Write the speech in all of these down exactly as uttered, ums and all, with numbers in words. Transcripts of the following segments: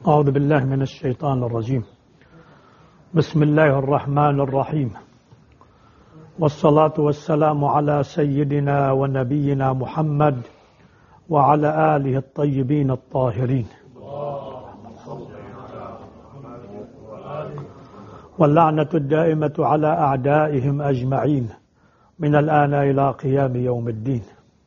أعوذ بالله من الشيطان الرجيم. بسم الله الرحمن الرحيم، والصلاة والسلام على سيدنا ونبينا محمد وعلى آله الطيبين الطاهرين، واللعنة الدائمة على أعدائهم أجمعين من الآن إلى قيام يوم الدين.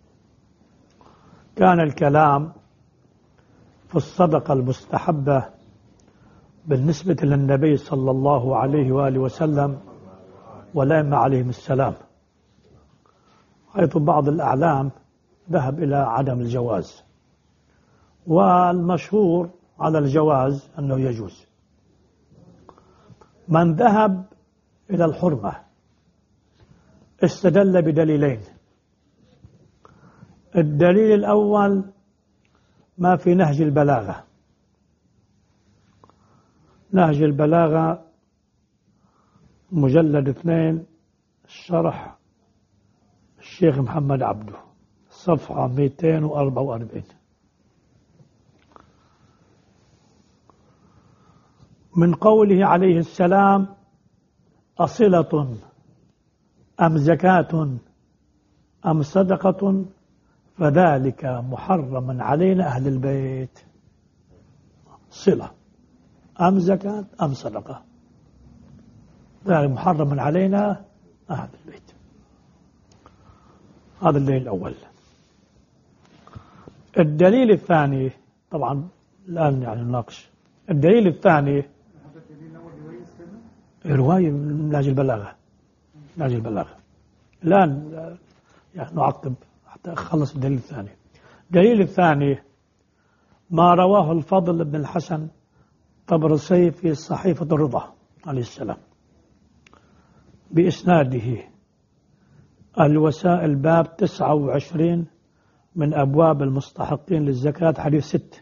كان الكلام في الصدقة المستحبة بالنسبة للنبي صلى الله عليه وآله وسلم والأئمة عليهم السلام، حيث بعض الأعلام ذهب إلى عدم الجواز، والمشهور على الجواز أنه يجوز. من ذهب إلى الحرمة استدل بدليلين. الدليل الأول ما في نهج البلاغة. نهج البلاغة مجلد اثنين، شرح الشيخ محمد عبده، صفحة مئتين وأربعة وأربعين. من قوله عليه السلام: أصلة أم زكاة أم صدقة فذلك محرم علينا أهل البيت. صلة أم زكاة أم صدقة، ذلك محرم علينا أهل البيت. هذا الدليل الأول. الدليل الثاني، طبعا الآن يعني نناقش الدليل الثاني، رواية من نهج البلاغة. نهج البلاغة الآن يعني نعقب حتى أخلص الدليل الثاني. الدليل الثاني ما رواه الفضل بن الحسن طبرسي في صحيفة الرضا عليه السلام بإسناده الوسائل باب تسعة وعشرين من أبواب المستحقين للزكاة، حديث ست.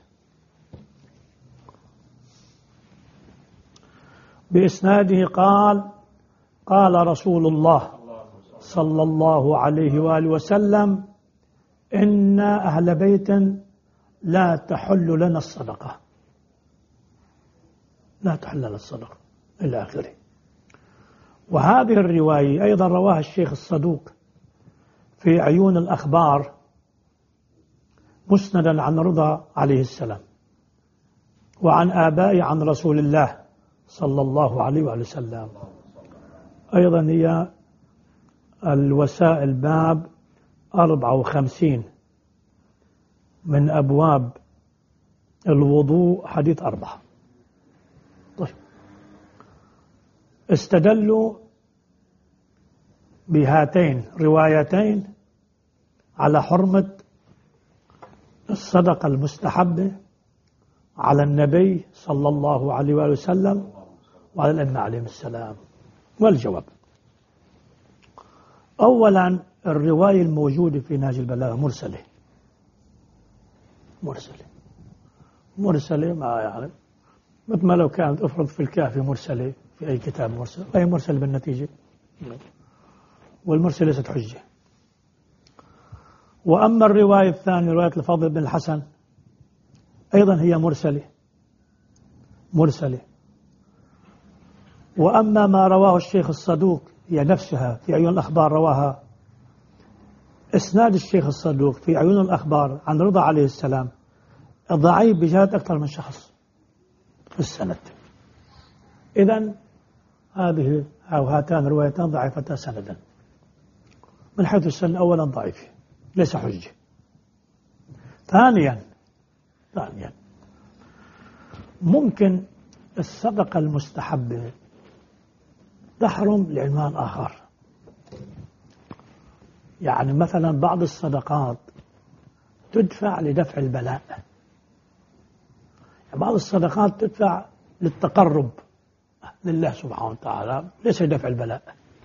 بإسناده قال: قال رسول الله صلى الله عليه وآله وسلم: إن أهل بيت لا تحل لنا الصدقة، لا تحل لنا الصدقة إلى آخره. وهذه الرواية أيضا رواها الشيخ الصدوق في عيون الأخبار مسندا عن رضا عليه السلام وعن آبائه عن رسول الله صلى الله عليه وآله وسلم. أيضا هي الوسائل باب أربعة وخمسين من أبواب الوضوء، حديث أربعة. طيب، استدلوا بهاتين روايتين على حرمة الصدقة المستحبة على النبي صلى الله عليه وآله وسلم وعلى الأئمة عليهم السلام. والجواب: أولا الرواية الموجودة في نهج البلاغة مرسلة. مرسلة مرسلة ما يعني مثل ما لو كانت أفرض في الكافي مرسلة في أي كتاب مرسل، أي مرسل بالنتيجة، والمرسل ليست حجة. وأما الرواية الثانية رواية الفضل بن الحسن أيضا هي مرسلة مرسلة. وأما ما رواه الشيخ الصدوق هي نفسها في عيون الأخبار، رواها إسناد الشيخ الصدوق في عيون الأخبار عن رضا عليه السلام ضعيف بجهة أكثر من شخص في السند. إذن هذه أو هاتان روايتان ضعيفتان سندا من حيث السند. أولا ضعيف ليس حجة. ثانيا ثانيا ممكن الصدقة المستحبة تحرم لعنوان آخر. يعني مثلا بعض الصدقات تدفع لدفع البلاء، يعني بعض الصدقات تدفع للتقرب لله سبحانه وتعالى، ليس لدفع البلاء.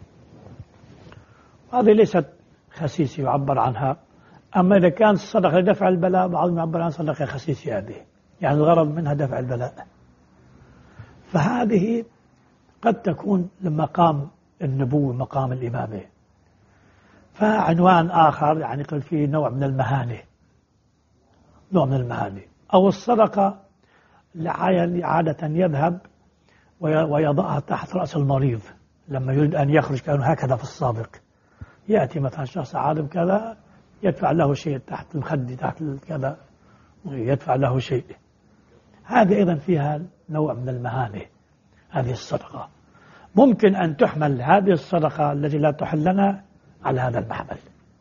هذه ليست خسيسة يعبر عنها. أما إذا كانت الصدقة لدفع البلاء بعضهم يعبر عن صدقة خسيسة، هذه يعني الغرض منها دفع البلاء. فهذه قد تكون لمقام النبوة، مقام الإمامة، فعنوان آخر يعني قل فيه نوع من المهانة، نوع من المهانة. أو الصدقة عادة يذهب ويضعها تحت رأس المريض لما يريد أن يخرج، كانوا هكذا في السابق. يأتي مثلا شخص عالم كذا يدفع له شيء تحت المخد تحت كذا، يدفع له شيء. هذه أيضا فيها نوع من المهانة. هذه الصدقة ممكن أن تحمل، هذه الصدقة التي لا تحل لنا، على هذا المحمل.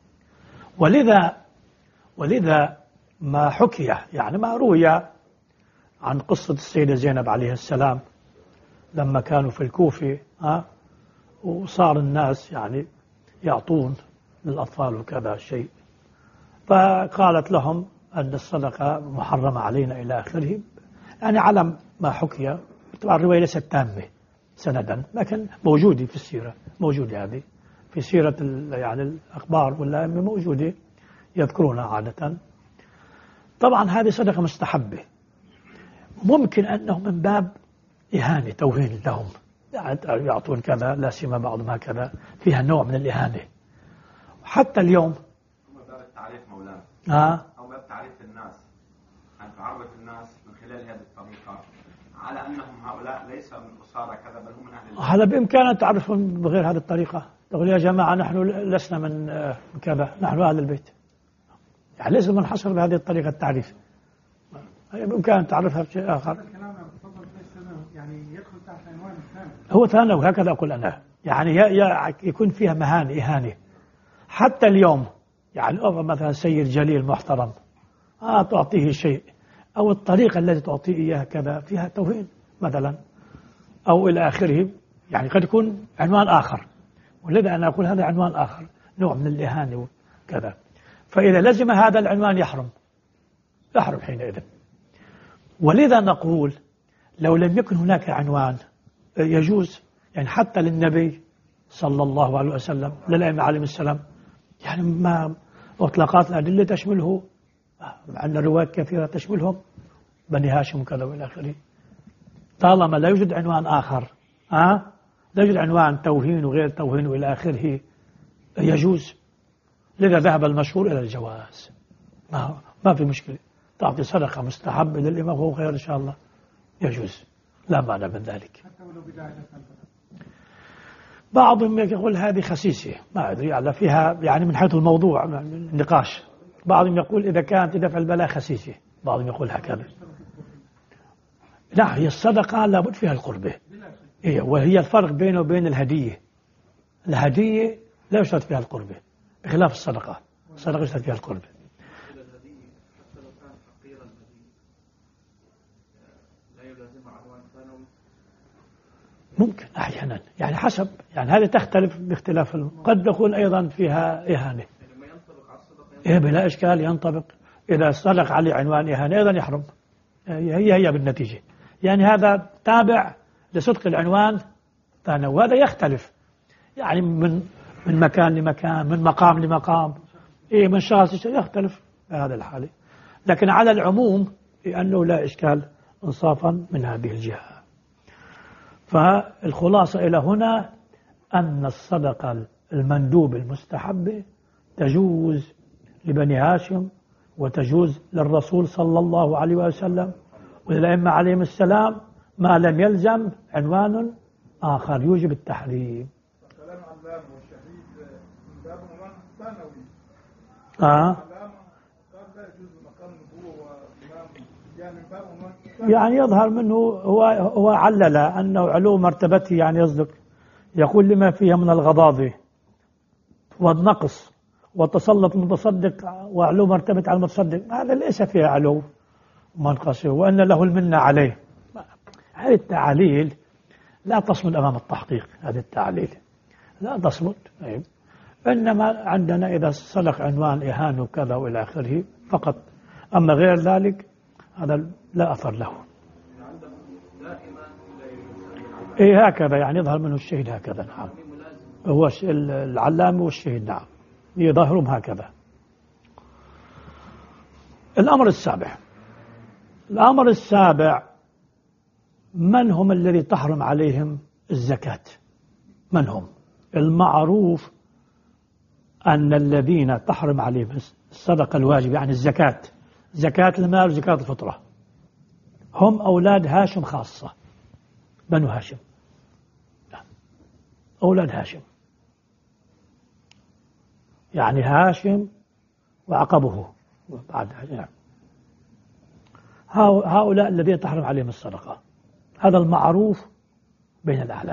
ولذا ولذا ما حكي يعني ما روي عن قصة السيدة زينب عليه السلام لما كانوا في الكوفة، ها وصار الناس يعني يعطون للأطفال وكذا شيء، فقالت لهم أن الصدقة محرمة علينا إلى آخره. يعني على ما حكي، طبعا الرواية ليست تامة سندا، لكن موجودة في السيرة، موجودة هذه في سيرة يعني الأخبار والأئمة موجودة يذكرونها عادة. طبعا هذه صدقة مستحبة، ممكن أنه من باب إهانة توهين لهم، يعني يعطون كذا لا سيما بعضهم هكذا، فيها نوع من الإهانة. حتى اليوم ثم باب التعريف مولانا، آه أو باب تعريف الناس، أن تعرف الناس من خلال هذه الطريقة على أنهم هؤلاء ليس من أسارة كذا بل هم من أهل الجنة. هذا بإمكان أن تعرفهم بغير هذه الطريقة، تقول يا جماعة نحن لسنا من كذا، نحن أهل البيت، يعني ليس منحصر بهذه الطريقة التعريف، بإمكان أن تعرفها بشيء آخر. يعني يدخل تحت عنوان ثاني، هو ثاني، وهكذا أقول أنا، يعني يكون فيها مهانة إهانة. حتى اليوم يعني مثلا سيد جليل محترم، آه تعطيه شيء، أو الطريقة التي تعطيه إياها كذا فيها توهين مثلا، أو إلى آخره، يعني قد يكون عنوان آخر. ولذا أنا أقول هذا عنوان آخر، نوع من الإهانة وكذا. فإذا لزم هذا العنوان يحرم، يحرم حينئذ. ولذا نقول لو لم يكن هناك عنوان يجوز، يعني حتى للنبي صلى الله عليه وسلم، للأئمة عليهم السلام، يعني ما مطلقات الأدلة تشمله، عندنا روايات كثيرة تشملهم، بني هاشم وكذا والى آخره. طالما لا يوجد عنوان آخر، ها لا يوجد عنوان توهين وغير توهين والى آخره، يجوز. لذا ذهب المشهور إلى الجواز، ما ما في مشكلة، تعطي صدقة مستحب للإمام وهو خير إن شاء الله، يجوز، لا معنى من ذلك. حتى ولو بداية. بعضهم يقول هذه خسيسة، ما أدري على فيها يعني من حيث الموضوع النقاش. بعضهم يقول إذا كانت دفع البلاء خسيسة، بعضهم يقول هكذا. لا، هي الصدقة لابد فيها القربة، إيه، وهي الفرق بينه وبين الهدية. الهدية لا يشترط فيها القربة بخلاف الصدقة، الصدقة يشترط فيها القربة. ممكن أحيانا، يعني حسب، يعني هذه تختلف باختلاف، قد تكون أيضا فيها إهانة، إيه بلا إشكال ينطبق. إذا صدق عليه عنوان إهانة أيضا يحرم، هي هي بالنتيجة. يعني هذا تابع لصدق العنوان ثاني، وهذا يختلف يعني من من مكان لمكان، من مقام لمقام، إيه من شخص يختلف هذا الحالة. لكن على العموم لأنه لا إشكال انصافا من هذه الجهة. فالخلاصة إلى هنا أن الصدقة المندوب المستحبة تجوز لبني هاشم، وتجوز للرسول صلى الله عليه وسلم وللأئمة عليهم السلام، ما لم يلزم عنوان آخر يوجب التحريم. كلام علامة والشهيد من باب عنوان ثانوي. آه. قال لا يجوز مقام نبوة وإمام، يعني من باب عنوان. يعني يظهر منه هو هو علل أنه علو مرتبته، يعني يصدق يقول لما فيها من الغضاضة والنقص وتسلط المتصدق وعلو مرتبة على المتصدق، هذا ليس فيها علو منقص، وأن له المنة عليه. هذه التعاليل لا تصمد أمام التحقيق، هذه التعاليل لا تصمد. إنما عندنا إذا صدق عنوان إهانة وكذا وإلى آخره فقط، أما غير ذلك هذا لا أثر له. إيه هكذا يعني يظهر منه الشهيد هكذا، نعم، هو العلامة والشهيد، نعم، يظهرهم هكذا. الأمر السابع الأمر السابع من هم الذي تحرم عليهم الزكاة؟ من هم؟ المعروف أن الذين تحرم عليهم الصدقة الواجب، يعني الزكاة، زكاة المال وزكاة الفطرة، هم أولاد هاشم خاصة، بنو هاشم، أولاد هاشم، يعني هاشم وعقبه بعد يعني هؤلاء الذين تحرم عليهم الصدقة. هذا المعروف بين الأعلام.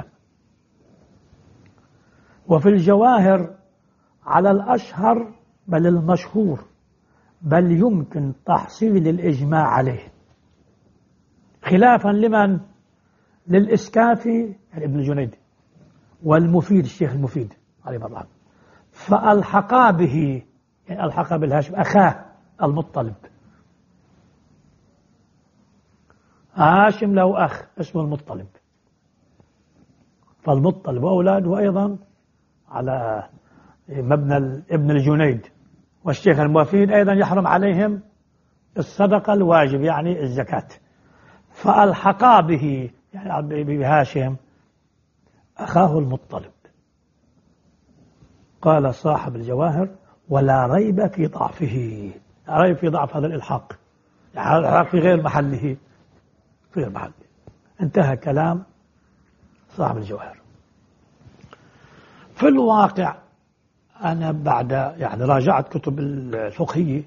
وفي الجواهر على الأشهر بل المشهور، بل يمكن تحصيل الإجماع عليه، خلافا لمن؟ للإسكافي يعني ابن الجنيد، والمفيد الشيخ المفيد عليه الله، فألحقا به يعني ألحق بالهاشم أخاه المطلب. هاشم له أخ اسمه المطلب، فالمطلب وأولاده أيضا على مبنى ابن الجنيد. والشيخ المفيد أيضا يحرم عليهم الصدقة الواجب يعني الزكاة، فألحقا به يعني بهاشم أخاه المطلب. قال صاحب الجواهر: ولا ريب في ضعفه، لا ريب في ضعف هذا الإلحاق، يعني الإلحاق في غير محله، في غير محله. انتهى كلام صاحب الجواهر. في الواقع أنا بعد يعني راجعت كتب الفقهية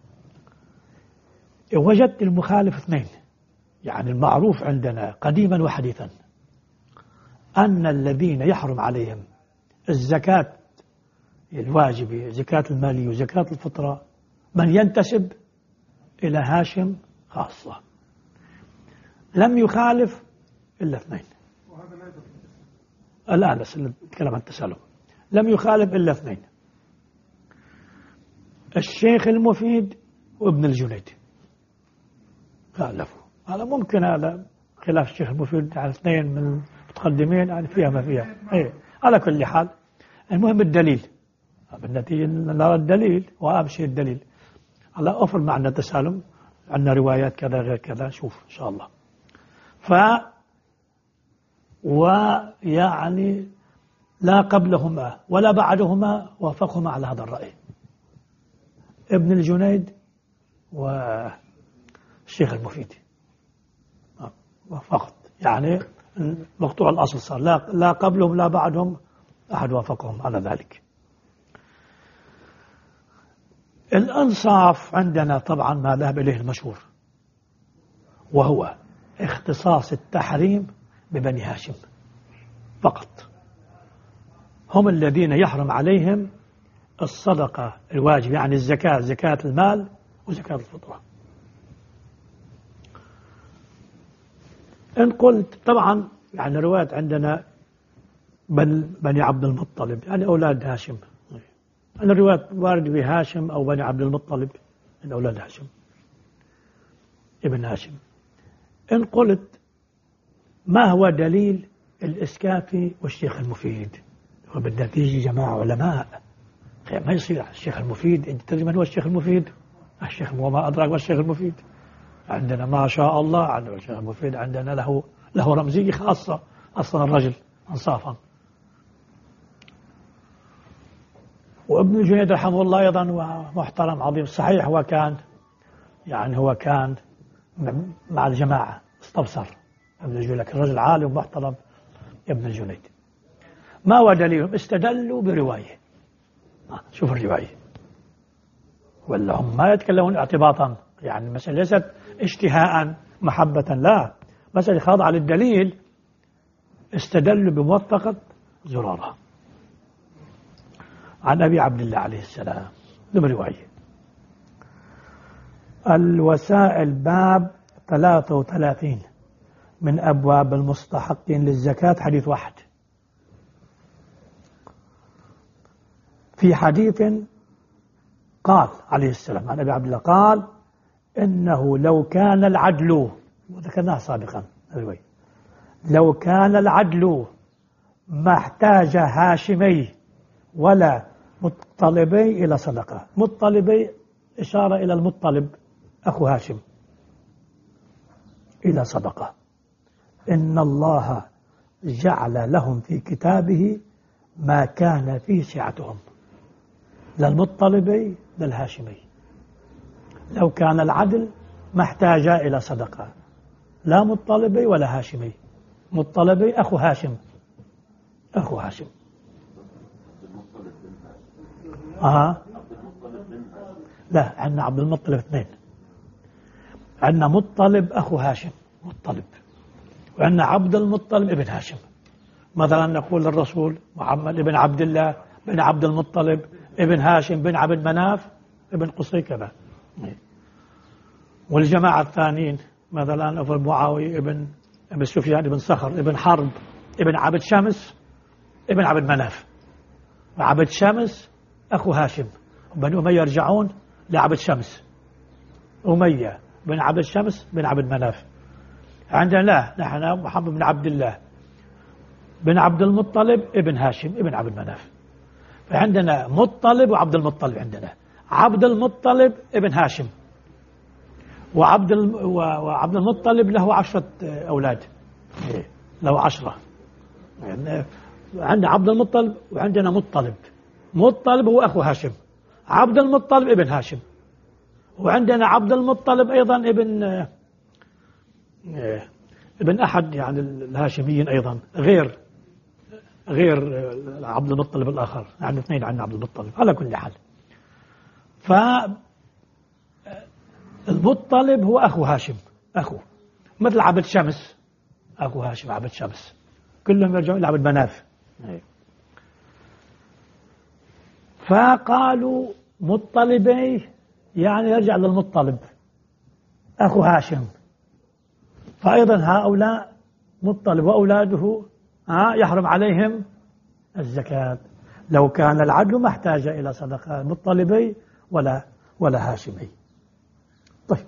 وجدت المخالف اثنين، يعني المعروف عندنا قديما وحديثا أن الذين يحرم عليهم الزكاة الواجبة، زكاة المالية وزكاة الفطرة، من ينتسب إلى هاشم خاصة. لم يخالف إلا اثنين، الآن بس نتكلم عن التسلم، لم يخالف إلا اثنين: الشيخ المفيد وابن الجنيد خالفوا. هذا ممكن، هذا خلاف الشيخ المفيد على اثنين من المتقدمين يعني فيها ما فيها. ايه على كل حال المهم الدليل، بالنتيجة نرى الدليل وأهم شيء الدليل. على أفر معنى التسالم، عندنا روايات كذا غير كذا، شوف إن شاء الله. ف ويعني لا قبلهما ولا بعدهما وافقهما على هذا الرأي، ابن الجنيد والشيخ المفيد فقط، يعني مقطوع الأصل صار، لا لا قبلهم لا بعدهم أحد وافقهم على ذلك. الأنصاف عندنا طبعا ما ذهب إليه المشهور، وهو اختصاص التحريم ببني هاشم فقط، هم الذين يحرم عليهم الصدقة الواجب يعني الزكاة، زكاة المال وزكاة الفطرة. إن قلت طبعا يعني روايات عندنا بني عبد المطلب يعني أولاد هاشم، أن الروايات وارد بهاشم أو بني عبد المطلب من أولاد هاشم ابن هاشم. إن قلت ما هو دليل الإسكافي والشيخ المفيد؟ وبالنتيجة جماعة علماء، ما يصير الشيخ المفيد، أنت تدري من هو الشيخ المفيد؟ الشيخ وما أدراك ما الشيخ المفيد. عندنا ما شاء الله عندنا الشيخ المفيد، عندنا له له رمزية خاصة أصلا الرجل أنصافا. وابن الجنيد رحمه الله أيضا محترم عظيم صحيح، هو كان يعني هو كان مع الجماعة استبصر ابن الجنيد، لكن رجل عالم محترم ابن الجنيد. ما هو دليلهم؟ استدلوا برواية، شوف الرواية، ولا هم ما يتكلمون اعتباطا، يعني المسألة ليست اشتهاء محبة، لا، مسألة خاضعة للدليل. استدلوا بموثقة زرارة عن أبي عبد الله عليه السلام ضمن رواية. الوسائل باب ثلاثة وثلاثين من أبواب المستحقين للزكاة، حديث واحد. في حديث قال عليه السلام عن أبي عبد الله قال: إنه لو كان العدل، وذكرناه سابقا الرواية، لو كان العدل ما احتاج هاشمي ولا مطلبي إلى صدقة. مطلبي إشارة إلى المطلب أخو هاشم، إلى صدقة. إن الله جعل لهم في كتابه ما كان فيه سعتهم، للمطلبي للهاشمي. لو كان العدل ما احتاج إلى صدقة لا مطلبي ولا هاشمي. مطلبي أخو هاشم، أخو هاشم. آه. لا، عندنا عبد المطلب اثنين. عندنا مطلب أخو هاشم مطلب، وعندنا عبد المطلب ابن هاشم. مثلا نقول للرسول محمد ابن عبد الله بن عبد المطلب ابن هاشم بن عبد مناف ابن قصي كذا. والجماعة الثانيين مثلا أبو معاوية ابن ابن سفيان ابن صخر ابن حرب ابن عبد شمس ابن عبد مناف. وعبد شمس أخو هاشم، بني أمية يرجعون لعبد شمس، أمية بن عبد شمس بن عبد مناف. عندنا لا، نحن محمد بن عبد الله بن عبد المطلب ابن هاشم ابن عبد مناف. فعندنا مطلب وعبد المطلب. عندنا عبد المطلب ابن هاشم، وعبد وعبد المطلب له عشرة أولاد، له عشرة. يعني عندنا عبد المطلب وعندنا مطلب. مطلب هو أخو هاشم، عبد المطلب ابن هاشم. وعندنا عبد المطلب أيضا ابن ابن أحد يعني الهاشميين أيضا، غير غير عبد المطلب الآخر. يعني اثنين عندنا عبد المطلب. على كل حال، فالمطلب هو أخو هاشم، أخو مثل عبد شمس أخو هاشم عبد شمس، كلهم يرجعون إلى عبد مناف. فقالوا مطلبي يعني يرجع للمطلب أخو هاشم. فأيضا هؤلاء مطلب وأولاده يحرم عليهم الزكاة لو كان العدل ما احتاج إلى صدقة مطلبي ولا ولا هاشمي. طيب،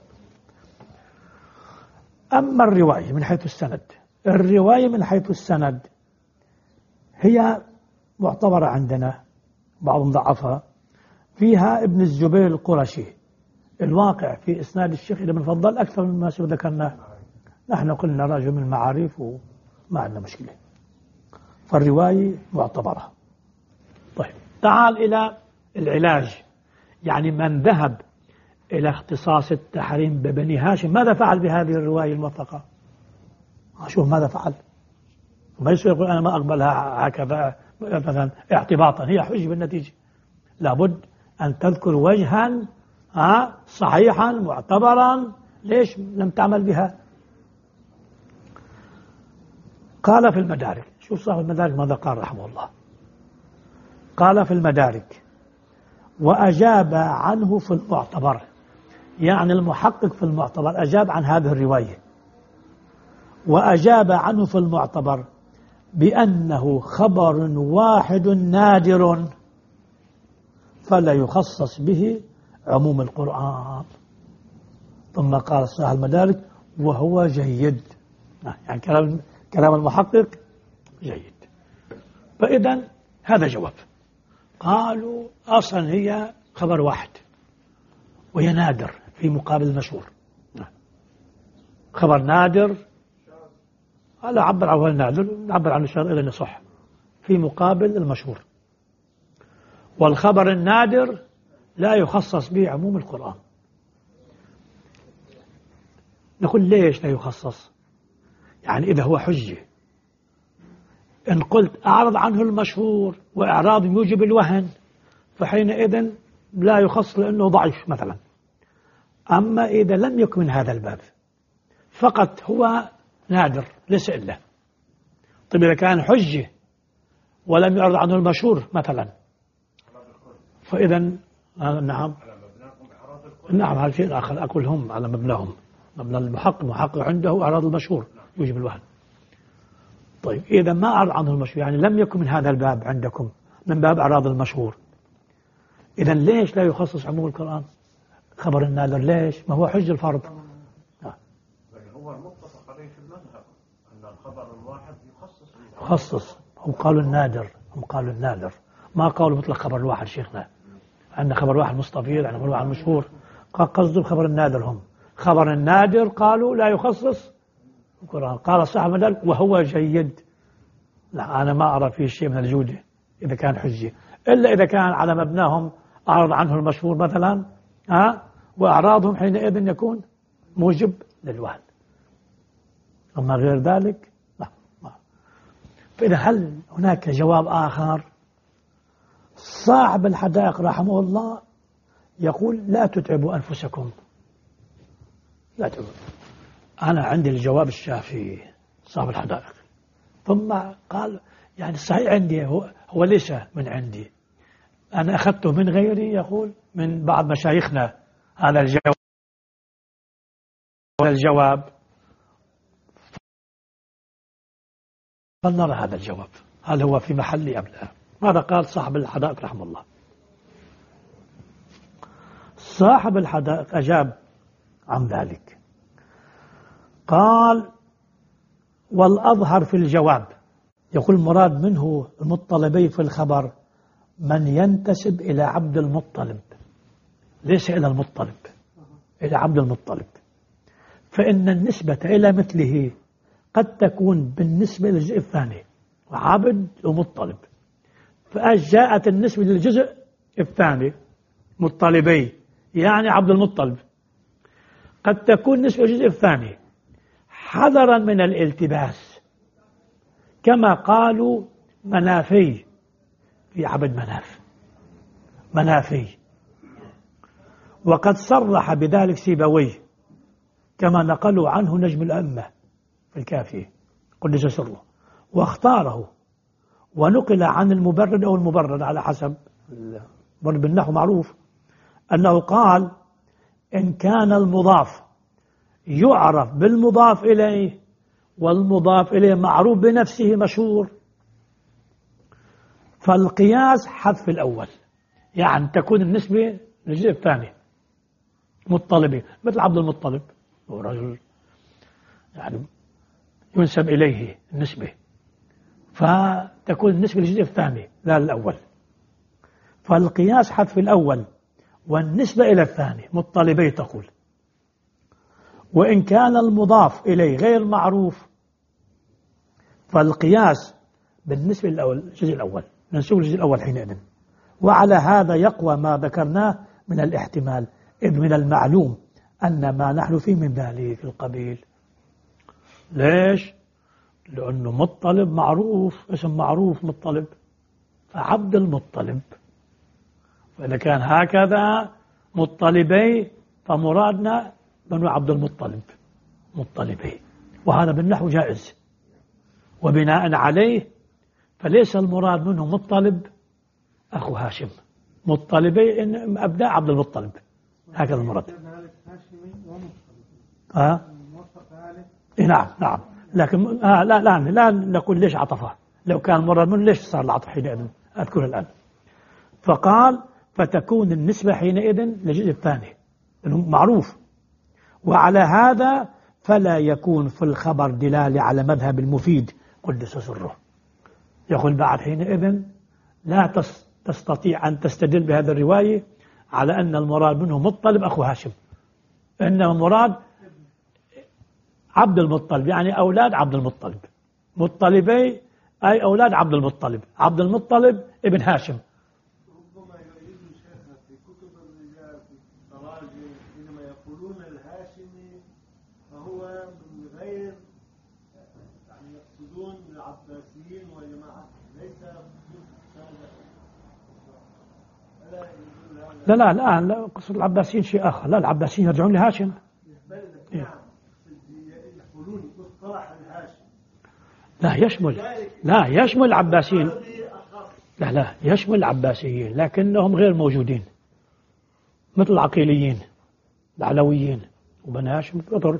أما الرواية من حيث السند، الرواية من حيث السند هي معتبرة عندنا، بعضهم ضعفها. فيها ابن الزبير القرشي، الواقع في إسناد الشيخ ابن فضل أكثر مما ذكرناه. نحن قلنا رجل من المعارف وما عندنا مشكلة، فالرواية معتبرة. طيب، تعال إلى العلاج. يعني من ذهب إلى اختصاص التحريم ببني هاشم ماذا فعل بهذه الرواية الموثقة؟ شوف ماذا فعل. ما يصير يقول أنا ما أقبلها هكذا مثلا اعتباطا، هي حجة بالنتيجة. لابد أن تذكر وجها صحيحا معتبرا ليش لم تعمل بها. قال في المدارك، شوف صاحب المدارك ماذا قال رحمه الله. قال في المدارك: وأجاب عنه في المعتبر. يعني المحقق في المعتبر أجاب عن هذه الرواية، وأجاب عنه في المعتبر بأنه خبر واحد نادر فلا يخصص به عموم القرآن. ثم قال صاحب المدارك: وهو جيد. يعني كلام كلام المحقق جيد. فإذا هذا جواب. قالوا أصلا هي خبر واحد وهي نادر في مقابل المشهور. خبر نادر لا عبر عنه النادر، نعبر عنه الشرع إذا صح في مقابل المشهور. والخبر النادر لا يخصص به عموم القرآن. نقول ليش لا يخصص؟ يعني إذا هو حجة، إن قلت أعرض عنه المشهور وإعراض يوجب الوهن فحينئذ لا يخصص لأنه ضعيف مثلا. أما إذا لم يكن من هذا الباب فقط هو نادر ليس إلا. طيب إذا كان حجة ولم يعرض عنه المشهور مثلا فإذا نعم نعم هذا شيء آخر. أقول هم على مبناهم، مبنى المحقق المحقق عنده إعراض المشهور يوجب الوهن. طيب إذا ما أعرض عنه المشهور يعني لم يكن من هذا الباب عندكم من باب إعراض المشهور، إذا ليش لا يخصص عموم القرآن خبر النادر؟ ليش؟ ما هو حج الفرض. هو المتفق عليه في المذهب أن الخبر الواحد يخصص يخصص. هم قالوا النادر، هم قالوا النادر، ما قالوا مطلق خبر الواحد. شيخنا عندنا خبر واحد مستفيض، عندنا خبر واحد مشهور، قصدوا خبر النادر. هم خبر النادر قالوا لا يخصص القرآن. قال صاحب المدارك: وهو جيد. لا، أنا ما أرى فيه شيء من الجودة إذا كان حجة، إلا إذا كان على مبناهم أعرض عنه المشهور مثلا ها، وأعراضهم حينئذ يكون موجب للوهن. أما غير ذلك لا. فإذا هل هناك جواب آخر؟ صاحب الحدائق رحمه الله يقول لا تتعبوا أنفسكم، لا تتعبوا. أنا عندي الجواب الشافي صاحب الحدائق، ثم قال يعني صحيح عندي، هو, هو ليس من عندي، أنا أخذته من غيري، يقول من بعض مشايخنا هذا الجواب الجواب فلنرى هذا الجواب هل هو في محله أم لا. ماذا قال صاحب الحدائق رحمه الله؟ صاحب الحدائق أجاب عن ذلك، قال والأظهر في الجواب، يقول المراد منه المطلبي في الخبر من ينتسب إلى عبد المطلب، ليس إلى المطلب، إلى عبد المطلب، فإن النسبة إلى مثله قد تكون بالنسبة للجزء الثاني عبد ومطلب، فجاءت النسبة للجزء الثاني مطلبي يعني عبد المطلب، قد تكون نسبة للجزء الثاني حذرا من الالتباس، كما قالوا منافي في عبد مناف منافي، وقد صرح بذلك سيبويه كما نقلوا عنه نجم الأمة في الكافية قدس سره، واختاره ونقل عن المبرد أو المبرد على حسب برد بالنحو معروف أنه قال إن كان المضاف يعرف بالمضاف إليه والمضاف إليه معروف بنفسه مشهور، فالقياس حذف الأول، يعني تكون النسبة للجزء الثاني مطلبين، مثل عبد المطلب هو رجل يعني ينسب إليه النسبة، فتكون النسبة للجزء الثاني لا الأول، فالقياس حذف الأول والنسبة إلى الثاني مطلبي تقول. وإن كان المضاف إليه غير معروف فالقياس بالنسبة للأول الجزء الأول ننسب الجزء الأول حينئذ. وعلى هذا يقوى ما ذكرناه من الاحتمال، إذ من المعلوم أن ما نحن فيه من ذلك القبيل. ليش؟ لأنه مطلب معروف، اسم معروف مطلب، فعبد المطلب، فإذا كان هكذا مطلبي فمرادنا بنو عبد المطلب مطلبي، وهذا بالنحو جائز، وبناء عليه فليس المراد منه مطلب أخو هاشم، مطلبي إن أبناء عبد المطلب، هكذا المراد. ها؟ إيه نعم نعم، لكن آه لا لا لا نقول ليش عطفه، لو كان المراد منه ليش صار العطف حينئذ؟ أذكر الآن. فقال فتكون النسبة حينئذ للجزء الثاني لأنه معروف. وعلى هذا فلا يكون في الخبر دلالة على مذهب المفيد قدس سره، يقول بعد حينئذ لا تستطيع أن تستدل بهذه الرواية على أن المراد منه مطلب أخو هاشم، إنما المراد عبد المطلب يعني أولاد عبد المطلب، مطلبي أي أولاد عبد المطلب، عبد المطلب ابن هاشم. ربما يريد شيخنا في كتب الرجال في التراجم حينما يقولون الهاشمي فهو من غير يعني يقصدون العباسيين وجماعة ليس لا لا لا لا قصد العباسيين شيء آخر، لا العباسيين يرجعون لهاشم. يقولون مصطلح الهاشم لا يشمل لا يشمل العباسيين، لا لا يشمل العباسيين لكنهم غير موجودين، مثل العقيليين العلويين وبني هاشم قطر،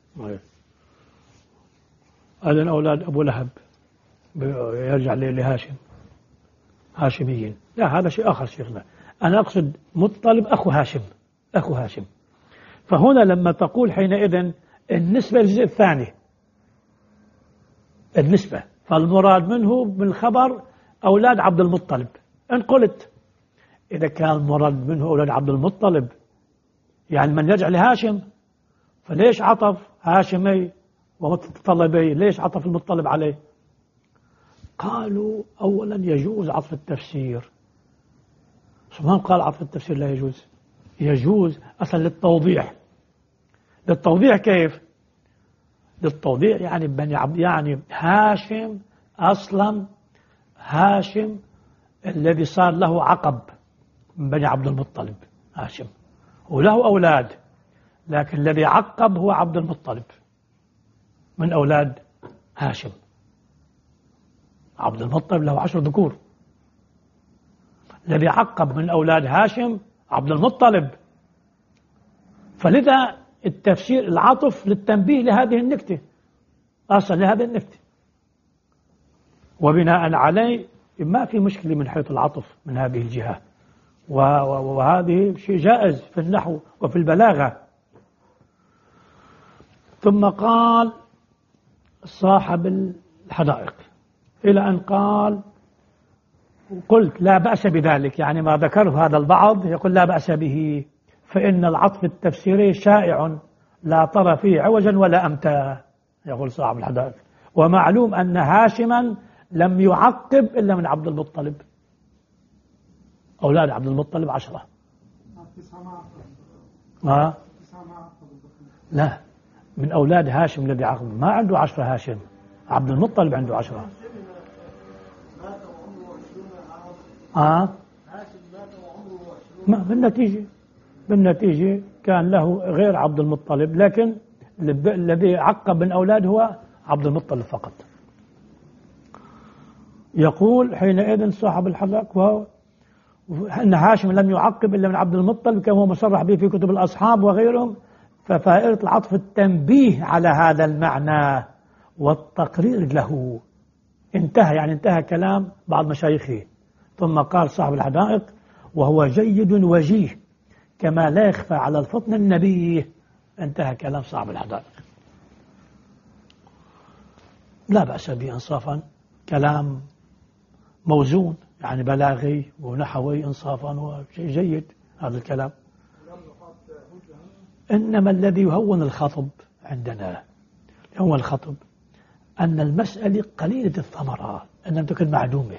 هذا أولاد أبو لهب يرجع لهاشم هاشميين، لا هذا شيء آخر شيخنا، أنا أقصد مطلب أخو هاشم أخو هاشم. فهنا لما تقول حينئذ النسبة للجزء الثاني النسبة، فالمراد منه بالخبر أولاد عبد المطلب، إن قلت إذا كان المراد منه أولاد عبد المطلب يعني من يرجع لهاشم، فليش عطف هاشمي ومطلبي، ليش عطف المطلب عليه؟ قالوا أولا يجوز عطف التفسير، سبحان قال عطف التفسير لا يجوز، يجوز أصلا للتوضيح. للتوضيح كيف؟ للتوضيح يعني بني عبد يعني هاشم أصلا هاشم الذي صار له عقب من بني عبد المطلب هاشم وله أولاد، لكن الذي عقب هو عبد المطلب من أولاد هاشم. عبد المطلب له عشر ذكور، الذي عقب من أولاد هاشم عبد المطلب. فلذا التفسير العطف للتنبيه لهذه النكتة، أصل لهذه النكتة، وبناء عليه ما في مشكلة من حيث العطف من هذه الجهة، وهذه شيء جائز في النحو وفي البلاغة. ثم قال صاحب الحدائق إلى أن قال قلت لا بأس بذلك، يعني ما ذكره هذا البعض يقول لا بأس به، فإن العطف التفسيري شائع لا ترى فيه عوجا ولا أمتا، يقول صاحب الحدائق. ومعلوم أن هاشما لم يعقب إلا من عبد المطلب، أولاد عبد المطلب عشرة. ما لا من أولاد هاشم الذي عقب ما عنده عشرة، هاشم عبد المطلب عنده عشرة. آه ما بالنتيجة بالنتيجة كان له غير عبد المطلب، لكن الذي عقب من أولاده هو عبد المطلب فقط. يقول حينئذ صاحب الحدائق وهو أن هاشم لم يعقب إلا من عبد المطلب كما هو مصرح به في كتب الأصحاب وغيرهم، ففائدة العطف التنبيه على هذا المعنى والتقرير له. انتهى يعني انتهى كلام بعض مشايخه. ثم قال صاحب الحدائق وهو جيد وجيه كما لا يخفى على الفطن النبيه. انتهى كلام صاحب الحدائق، لا بأس به إنصافا، كلام موزون يعني بلاغي ونحوي إنصافا وشيء جيد هذا الكلام. إنما الذي يهون الخطب عندنا هو الخطب أن المسألة قليلة الثمرة، أنها تكون معدومة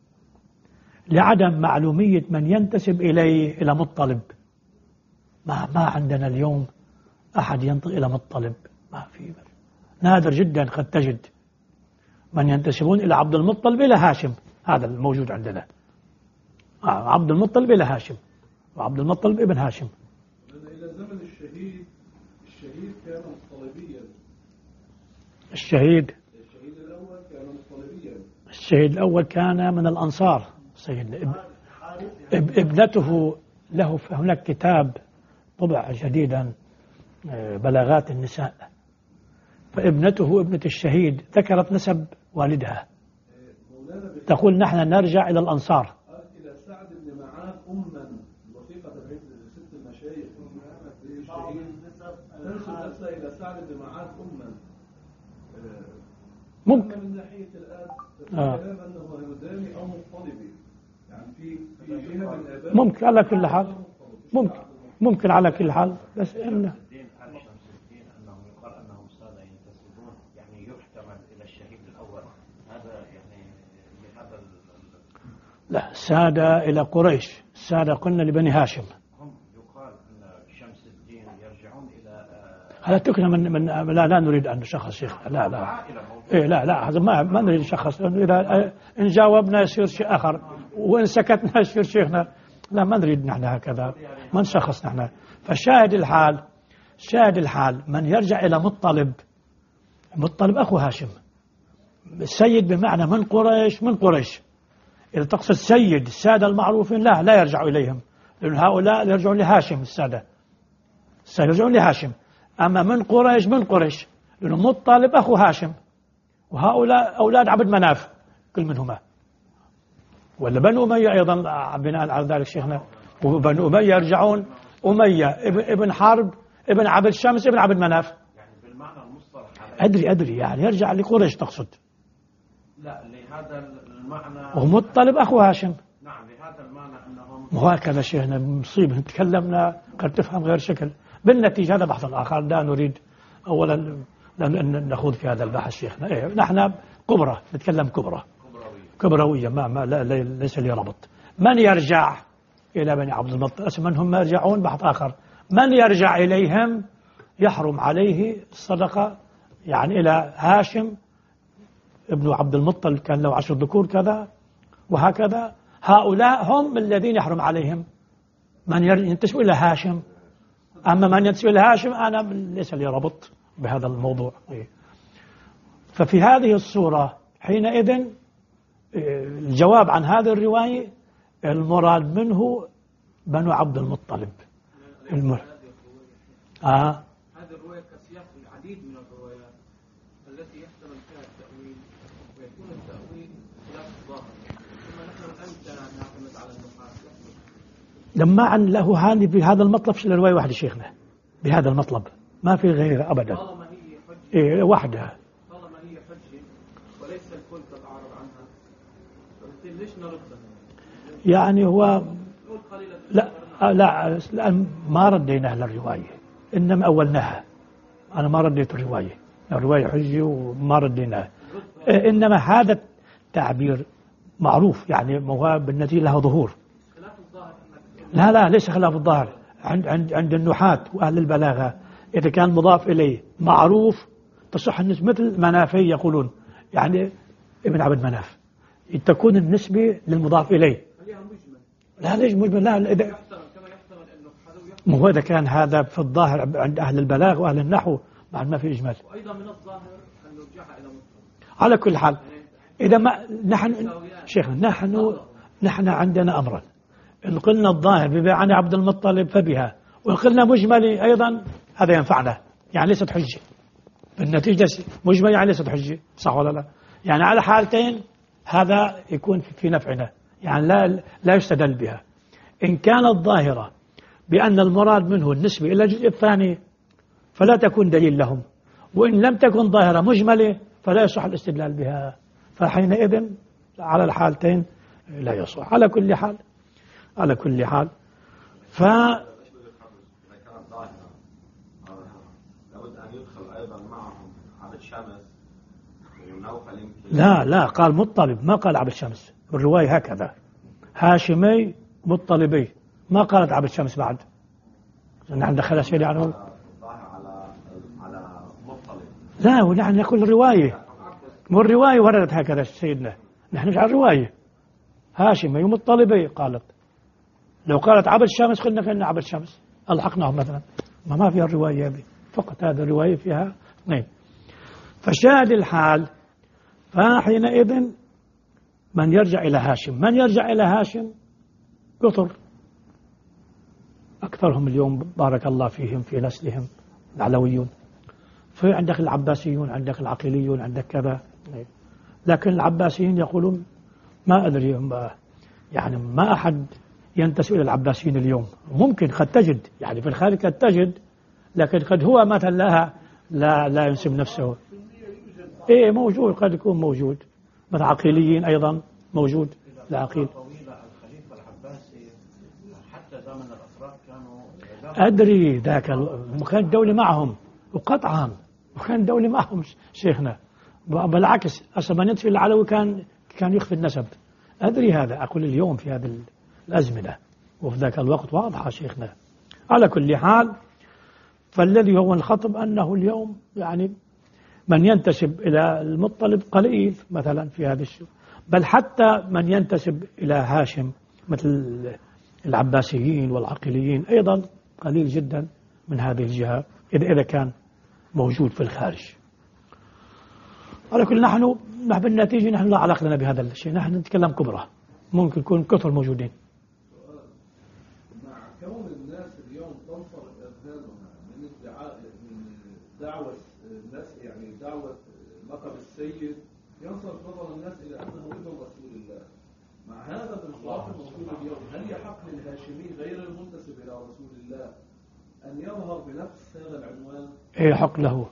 لعدم معلومية من ينتسب إليه إلى مطلب. ما ما عندنا اليوم أحد ينطق إلى مطلب، ما في، نادر جدا قد تجد من ينتسبون إلى عبد المطلب إلى هاشم، هذا الموجود عندنا. عبد المطلب إلى هاشم وعبد المطلب ابن هاشم. إلى زمن الشهيد، الشهيد كان مطلبيا. الشهيد الشهيد الأول كان مطلبيا. الشهيد الأول كان من الأنصار. سيد اب... اب... ابنته له هناك كتاب طبع جديدا بلاغات النساء، فابنته ابنة الشهيد ذكرت نسب والدها تقول نحن نرجع إلى الأنصار. إلى سعد بن معاذ أما وثيقة بيت ست المشايخ الشهيد تنسب نفسها إلى سعد بن معاذ أما. ممكن من ناحية الآن آه. كلام أنه هيوداني أو مطلبي، يعني في في جهة من الآباء ممكن على كل حال، ممكن ممكن على كل حال، بس إنه الدين قال شمس الدين أنه يقال أنهم سادة ينتسبون، يعني يحتمل إلى الشهيد الأول، هذا يعني لهذا لا سادة إلى قريش، سادة قلنا لبني هاشم. هم يقال أن شمس الدين يرجعون إلى هذا تكنا من من لا لا نريد أن نشخص شيخ، لا لا إيه لا لا هذا ما ما نريد نشخص، إذا إن جاوبنا يصير شيء آخر وإن سكتنا يصير شيخنا، لا ما نريد نحن هكذا، ما نشخص نحن. فالشاهد الحال شاهد الحال من يرجع إلى مطلب، مطلب أخو هاشم، السيد بمعنى من قريش، من قريش. إذا تقصد سيد السادة المعروفين لا لا يرجع إليهم، لأن هؤلاء يرجعون لهاشم، السادة سيرجعون لهاشم. أما من قريش من قريش، لأنه مطلب أخو هاشم، وهؤلاء أولاد عبد مناف كل منهما، ولا بنو أمية أيضا بناء على ذلك شيخنا، وبنو أمية يرجعون أمية ابن حرب ابن عبد شمس ابن عبد مناف، يعني بالمعنى المصطلح أدري أدري يعني يرجع لقريش تقصد. لا لهذا المعنى ومطلب أخو هاشم. نعم لهذا المعنى أنهم وهكذا شيخنا مصيبة تكلمنا قد تفهم غير شكل. بالنتيجة هذا بحث آخر لا نريد أولا لأن نخوض في هذا البحث شيخنا. إيه نحن كبرى نتكلم كبرى كبروية ما, ما لا ليس لي ربط. من يرجع إلى بني عبد المطلب من هم يرجعون بحث آخر. من يرجع إليهم يحرم عليه الصدقة يعني إلى هاشم ابن عبد المطلب كان له عشر ذكور كذا وهكذا، هؤلاء هم الذين يحرم عليهم من ينتسب إلى هاشم. أما من ينتسب إلى هاشم أنا ليس لي ربط بهذا الموضوع. ففي هذه الصورة حينئذ الجواب عن هذه الرواية المراد منه بنو عبد المطلب. المر... آه. هذه الرواية كسياق العديد من الروايات التي يحتمل فيها التأويل ويكون التأويل خلاف الظاهر، ثم نحن الآن نعتمد على النقاط. لما عن له هاني بهذا المطلب في الرواية واحدة شيخنا، بهذا المطلب ما في غيره أبدا. طالما هي حجة إيه واحدة، طالما هي حجة وليس الكل تتعارض عنها، فبالتالي ليش نردها؟ يعني هو لا لا, لا ما رديناها للرواية، إنما أولناها. أنا ما رديت الرواية، الرواية حجة وما رديناها، إنما هذا التعبير معروف يعني هو بالنتيجة له ظهور. لا لا ليس خلاف الظاهر عند عند عند النحاة وأهل البلاغة، إذا كان مضاف إليه معروف تصح النسبة، مثل منافي يقولون يعني ابن عبد مناف تكون النسبة للمضاف إليه. لا ليش مجمل؟ لا إذا ما هو إذا كان هذا في الظاهر عند أهل البلاغ وأهل النحو بعد ما في إجمال. وأيضا من الظاهر أن نرجعها إلى مطلق. على كل حال إذا ما نحن شيخنا نحن نحن عندنا أمرا، إن قلنا الظاهر بما عن عبد المطلب فبها، وإن قلنا مجمل أيضا هذا ينفعنا، يعني ليست حجة بالنتيجة، مجمل يعني ليست حجة، صح ولا لا؟ يعني على حالتين هذا يكون في نفعنا، يعني لا لا يستدل بها. إن كانت ظاهرة بأن المراد منه النسبة إلى الجزء الثاني فلا تكون دليل لهم، وإن لم تكن ظاهرة مجملة فلا يصح الاستدلال بها، فحينئذ على الحالتين لا يصح. على كل حال على كل حال ف لابد أن يدخل أيضا معهم عبد شمس ونوفل يمكن. لا لا قال مطلب، ما قال عبد شمس بالرواية هكذا، هاشمي مطلبي، ما قالت عبد شمس بعد. نحن دخل شيء عنه على على مطلب. لا ونحن نقول الرواية، مو الرواية وردت هكذا سيدنا، نحن مش على الرواية هاشمي ومطلبي قالت. لو قالت عبد شمس قلنا كأن عبد شمس ألحقناهم مثلا، ما ما فيها الرواية هذه، فقط هذه الرواية فيها اثنين. فشاهد الحال فحينئذ من يرجع إلى هاشم، من يرجع إلى هاشم كثر، أكثرهم اليوم بارك الله فيهم في نسلهم العلويون، في عندك العباسيون، عندك العقيليون، عندك كذا. لكن العباسيين يقولون ما أدري يعني ما أحد ينتسب إلى العباسيين اليوم. ممكن قد تجد يعني في الخارج قد تجد، لكن قد هو مثلا لا لا لا ينسب نفسه. إيه موجود، قد يكون موجود، مثل عقيليين أيضا موجود. العقيل الخليفة العباسي حتى زمن الأتراك كانوا أدري ذاك كان الدولة معهم وقطعا، وكان الدولة معهم شيخنا. بالعكس أصلا من ينتسب العلوي كان كان يخفي النسب. أدري هذا، أقول اليوم في هذه الأزمنة وفي ذاك الوقت واضحة شيخنا. على كل حال فالذي هو الخطب أنه اليوم يعني من ينتسب إلى المطلب قليل مثلا في هذا الشيء، بل حتى من ينتسب إلى هاشم مثل العباسيين والعقيليين أيضا قليل جدا من هذه الجهة، إذا إذا كان موجود في الخارج. على كل نحن نحن بالنتيجة نحن لا علاقة لنا بهذا الشيء، نحن نتكلم كبرى، ممكن يكون كثر موجودين. مع كون الناس اليوم تنصر أذهانها من ادعاء من دعوة الناس يعني دعوة لقب السيد، ينصرف نظر الناس إلى أنه ابن رسول الله. مع هذا الانصراف الموجود اليوم، هل يحق للهاشمي غير المنتسب إلى رسول الله أن يظهر بنفس هذا العنوان؟ يحق له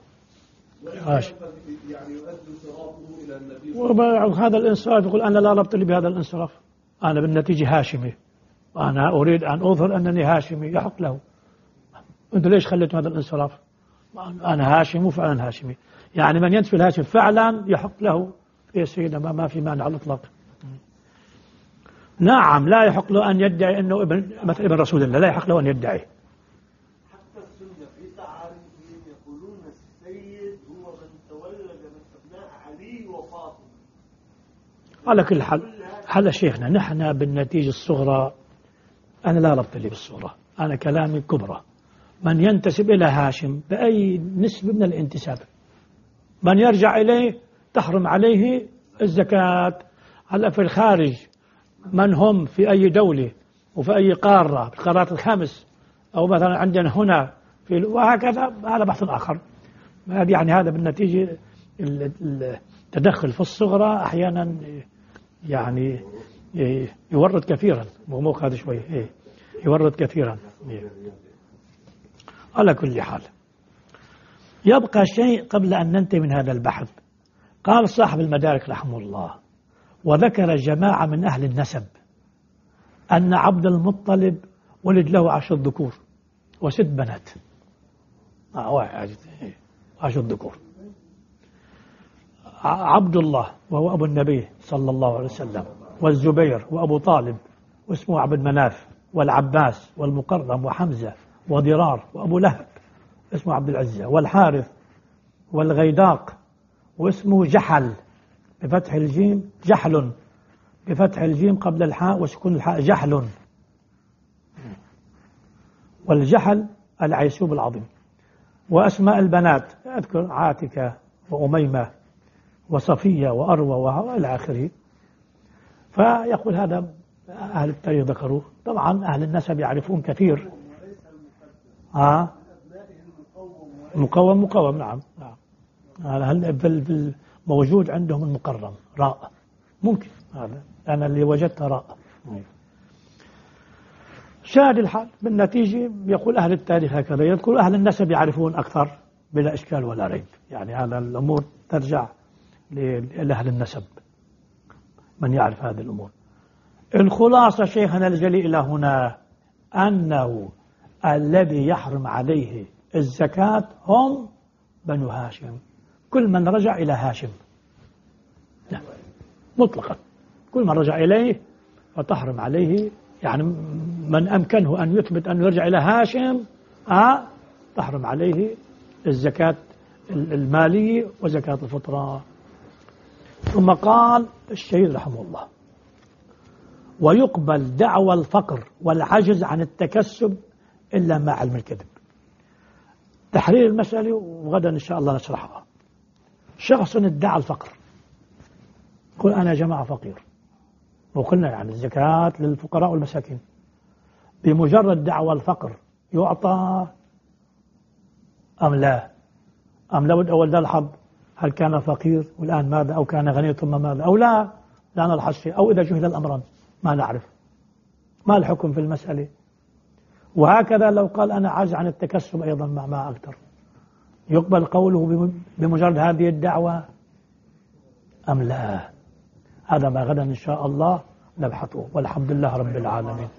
يعني يؤدي انصرافه إلى النبي. وهذا الانصراف يقول أنا لا ربط لي بهذا الانصراف، أنا بالنتيجة هاشمي، أنا أريد أن أظهر أنني هاشمي، يحق له. أنت ليش خليت هذا الانصراف؟ أنا هاشمي وفعلا هاشمي، يعني من ينتسب الهاشم فعلا يحق له يا سيدنا، ما في مانع على الإطلاق. نعم لا يحق له أن يدعي أنه ابن مثل ابن رسول الله، لا يحق له أن يدعي. حتى السنة في تعاريفهم يقولون السيد هو من علي وفاطمة. على كل حال هذا شيخنا نحن بالنتيجة الصغرى أنا لا ربط لي بالصغرى، أنا كلامي كبرى. من ينتسب إلى هاشم بأي نسبة من الانتساب من يرجع إليه تحرم عليه الزكاة. هلا في الخارج من هم في أي دولة وفي أي قارة، في القارات الخمس أو مثلا عندنا هنا في وهكذا، هذا بحث آخر. يعني هذا بالنتيجة التدخل في الصغرى أحيانا يعني يورد كثيرا، مو هذا شوي يورد كثيرا. على كل حال يبقى شيء قبل أن ننتهي من هذا البحث. قال صاحب المدارك رحمه الله: وذكر جماعة من أهل النسب أن عبد المطلب ولد له عشر ذكور وست بنات. آه عشر ذكور. عبد الله وهو أبو النبي صلى الله عليه وسلم، والزبير وأبو طالب واسمه عبد مناف، والعباس والمقرم وحمزة وضرار وأبو لهب اسمه عبد العزة، والحارث والغيداق واسمه جحل بفتح الجيم، جحل بفتح الجيم قبل الحاء وسكون الحاء جحل، والجحل العيسوب العظيم. وأسماء البنات أذكر عاتكة وأميمة وصفية وأروى وإلى آخره. فيقول هذا أهل التاريخ ذكروه. طبعا أهل النسب يعرفون كثير. آه مقوم مقوم نعم نعم. هل موجود عندهم المقرم راء ممكن، هذا أنا اللي وجدت راء. شاهد الحال بالنتيجة يقول أهل التاريخ هكذا، يقول أهل النسب يعرفون أكثر بلا إشكال ولا ريب. يعني هذا الأمور ترجع لأهل النسب من يعرف هذه الأمور. الخلاصة شيخنا الجليل إلى هنا أنه الذي يحرم عليه الزكاة هم بنو هاشم، كل من رجع إلى هاشم لا مطلقا، كل من رجع إليه فتحرم عليه. يعني من أمكنه أن يثبت أن يرجع إلى هاشم آه تحرم عليه الزكاة المالية وزكاة الفطرة. ثم قال الشهيد رحمه الله: ويقبل دعوى الفقر والعجز عن التكسب إلا مع علم الكذب. تحرير المسألة وغدا إن شاء الله نشرحها. شخص ادعى الفقر، قل أنا جماعة فقير، وقلنا يعني الزكاة للفقراء والمساكين، بمجرد دعوى الفقر يعطى أم لا؟ أم لابد أول ذا الحظ هل كان فقير والآن ماذا، أو كان غني ثم ماذا، أو لا لا نلحظ شيء، أو إذا جهل الأمران ما نعرف ما الحكم في المسألة. وهكذا لو قال أنا عاجز عن التكسب أيضا مع ما أكثر، يقبل قوله بمجرد هذه الدعوة أم لا؟ هذا ما غدا إن شاء الله نبحثه، والحمد لله رب العالمين.